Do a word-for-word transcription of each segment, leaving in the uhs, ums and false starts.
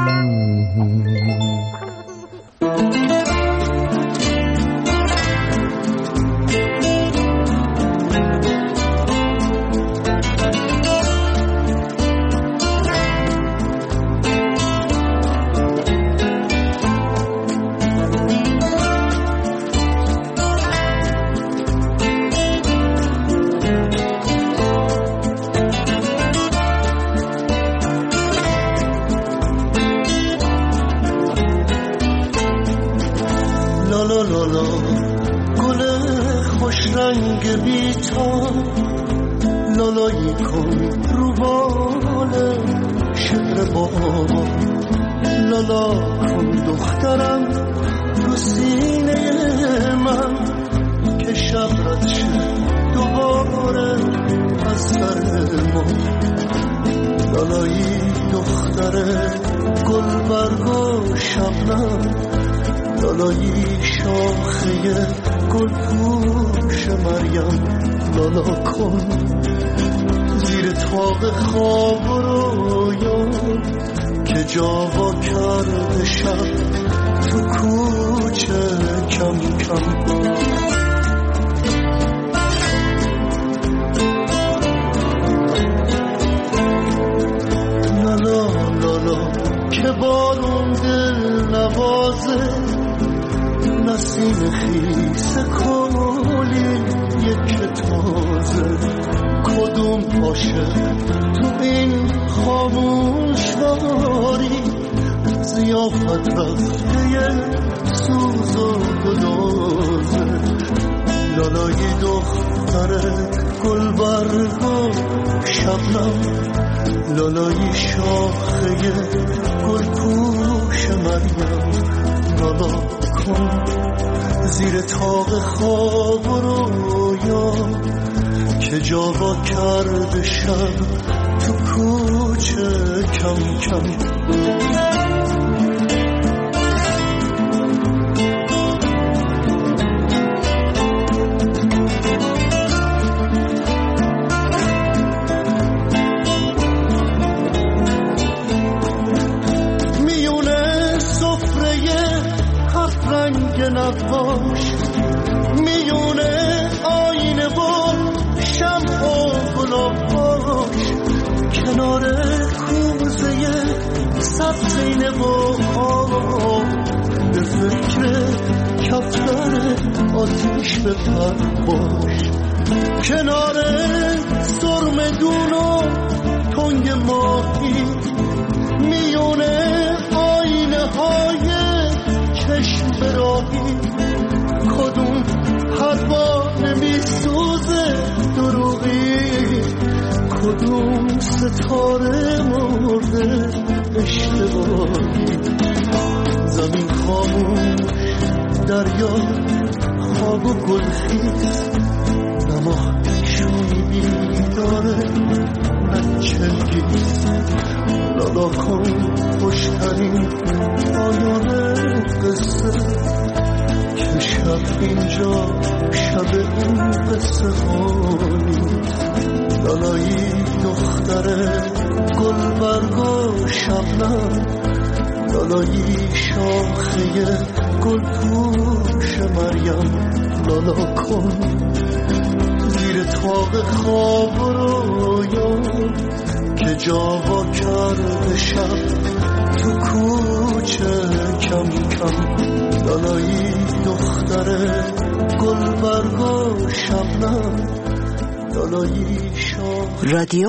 رادیو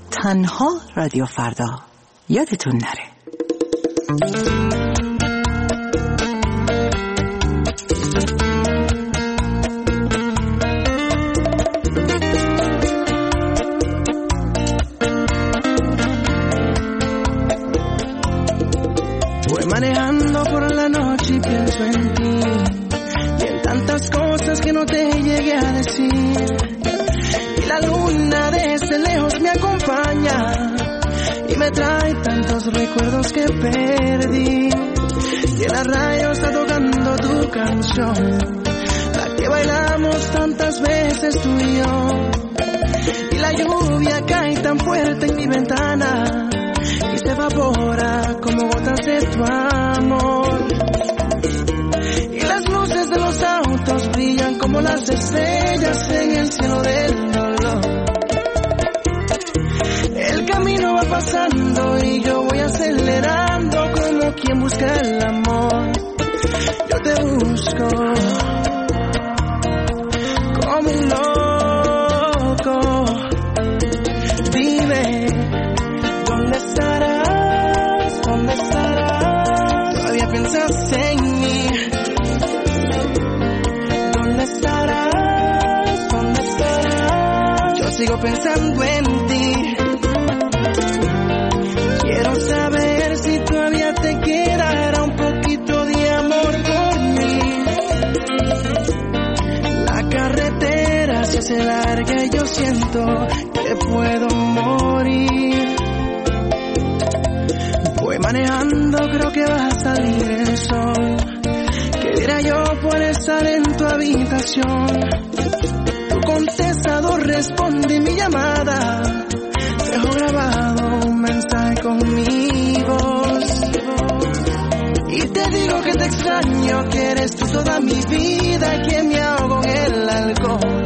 تنها رادیو فردا یادتون نره. Voy manejando por la noche y pienso en ti y en tantas cosas que no te llegué a decir. La luna desde lejos me acompaña y me trae tantos recuerdos que perdí. Y en la radio está tocando tu canción, la que bailamos tantas veces tú y yo. Y la lluvia cae tan fuerte en mi ventana y se evapora como gotas las estrellas en el cielo del dolor. El camino va pasando y yo voy acelerando como quien busca el amor. Yo te busco como un loco. Dime, ¿dónde estarás? ¿Dónde estarás? Todavía piensas en mí. ¿Dónde estarás? ¿Dónde estarás? Yo sigo pensando en ti. Quiero saber si todavía te quedará un poquito de amor por mí. La carretera se hace larga y yo siento que puedo morir. Voy manejando, creo que va a salir el sol. ¿Qué dirá yo por estar en tu habitación? Tu contestador responde mi llamada. Dejo grabado un mensaje con mi voz. Y te digo que te extraño, que eres tú toda mi vida, que me ahogo en el alcohol.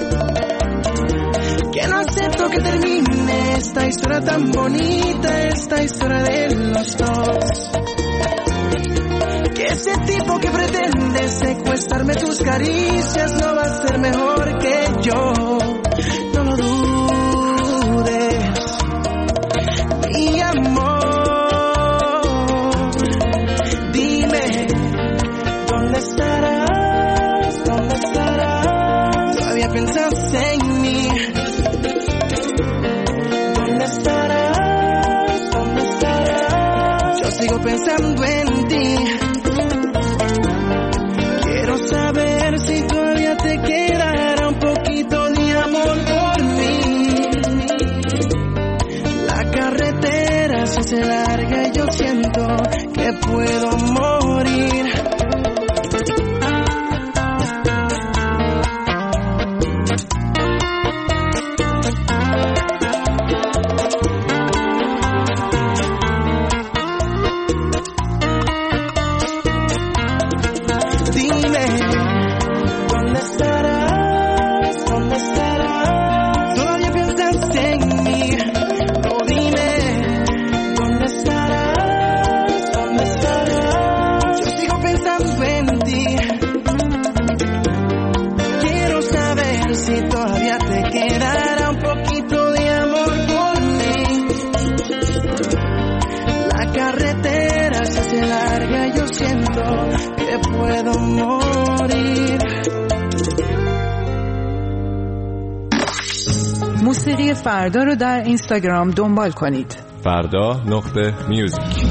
Que no acepto que termine esta historia tan bonita, esta historia de los dos. Que ese tipo que pretende secuestrarme tus caricias no va a ser mejor que yo. No lo dudes, mi amor. Dime, ¿dónde estarás? ¿Dónde estarás? Todavía piensas en mí. ¿Dónde estarás? ¿Dónde estarás? Yo sigo pensando en ti. Quiero saber si todavía te quedará un poquito de amor por mí. La carretera se hace larga y yo siento que puedo morir. Que puedo morir. موسیقی فردا رو در اینستاگرام دنبال کنید. فردا نقطه میوزیک.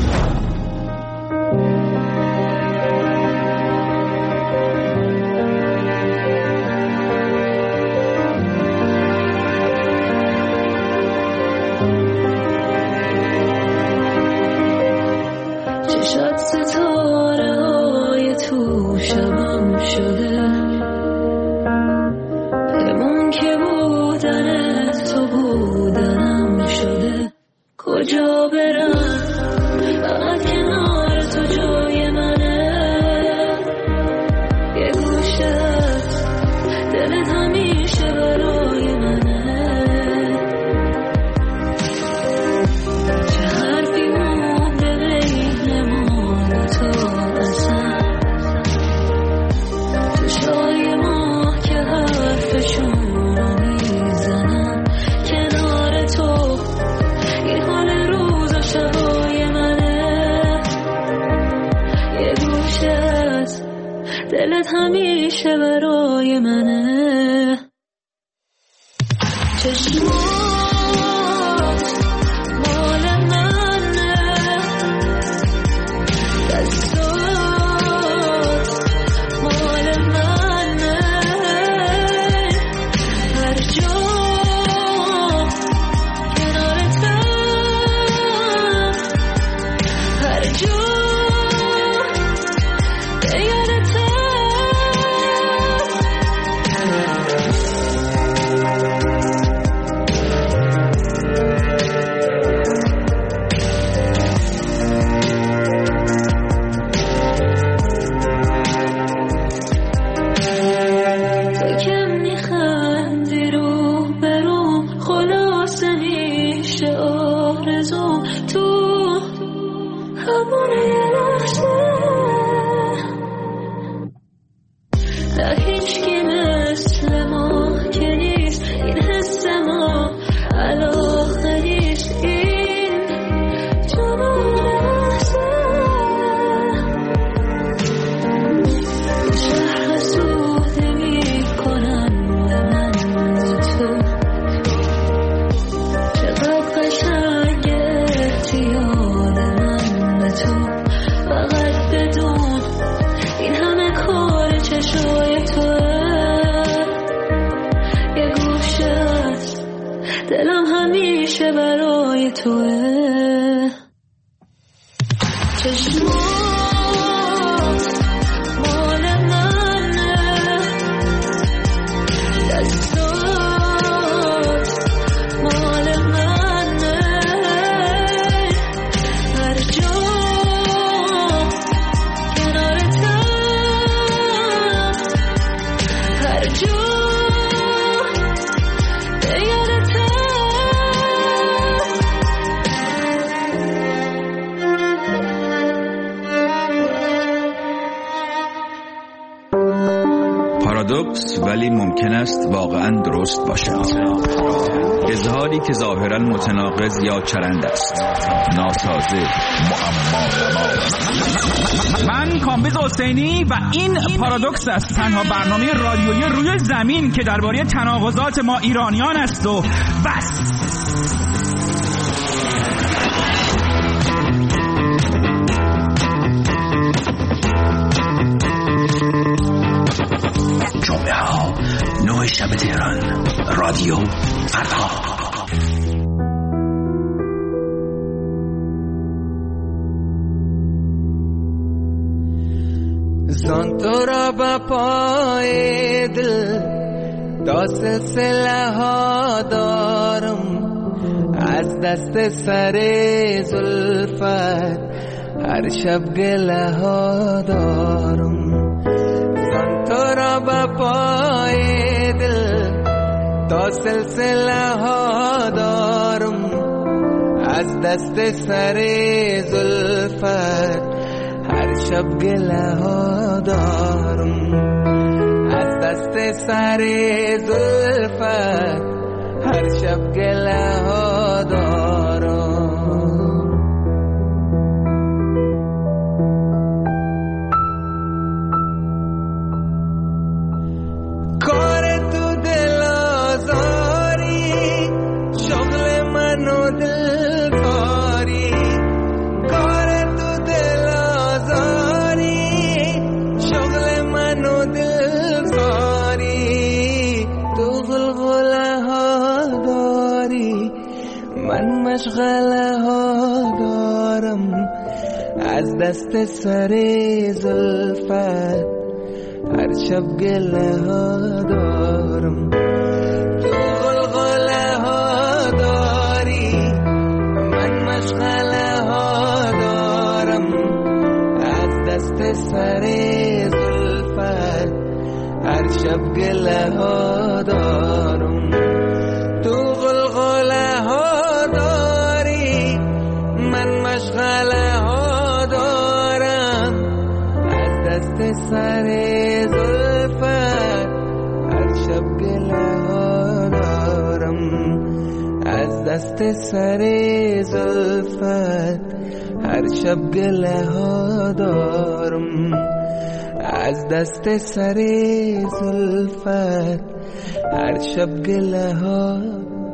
دلت همیشه برای منه. چشمات مال منه، دستات مال منه، هر جا کنارتم، هر جا یه لحظه نه هیچکی مثل ما که نیست این حس ما علاقه نیست این جمال لحظه شهر سوده می کنم به من تو چقدر قشنگ احتیال من به تو فقط بدون این همه کار چشای توه یه گوشه است دلم همیشه برای توه چشمات مال منه دستات مال منه هر جا کنارتم هر جا به یادتم پارادوکس ولی ممکن است واقعا درست باشد. اظهاری که ظاهرا متناقض یا چرند است، ناسازه، معما. من کامبیز حسینی و این پارادوکس است، تنها برنامه رادیویی روی زمین که درباره تناقضات ما ایرانیان است و بس. جمعه ها نه شب تهران، رادیو فردا. زان تو را با پای دل تا سلسله ها دارم، از دست سر زلفت هر شب گله ها دارم. زان تو را با پای دل تا سلسله ها دارم، از دست سر زلفت هر شب گله ها دارم. از دست سر زلفت هر شب گله ها دارم. کار تو دل آزاری، شغل من و دل باری. کار تو دل آزاری، شغل من و دل باری. تو غلغله ها داری، من مشغله ها دارم. از دست سر زلفت هر شب گله ها دارم. تو غلغله ها داری، من مشغله ها دارم. از دست سر زلفت هر شب گله ها دارم. تو غلغله ها داری، من مشغله ها دارم. از دست سر زلفت هر شب گله ها دارم. از دست سر زلفت هر شب گله ها دارم. از دست سر زلفت هر شب گله ها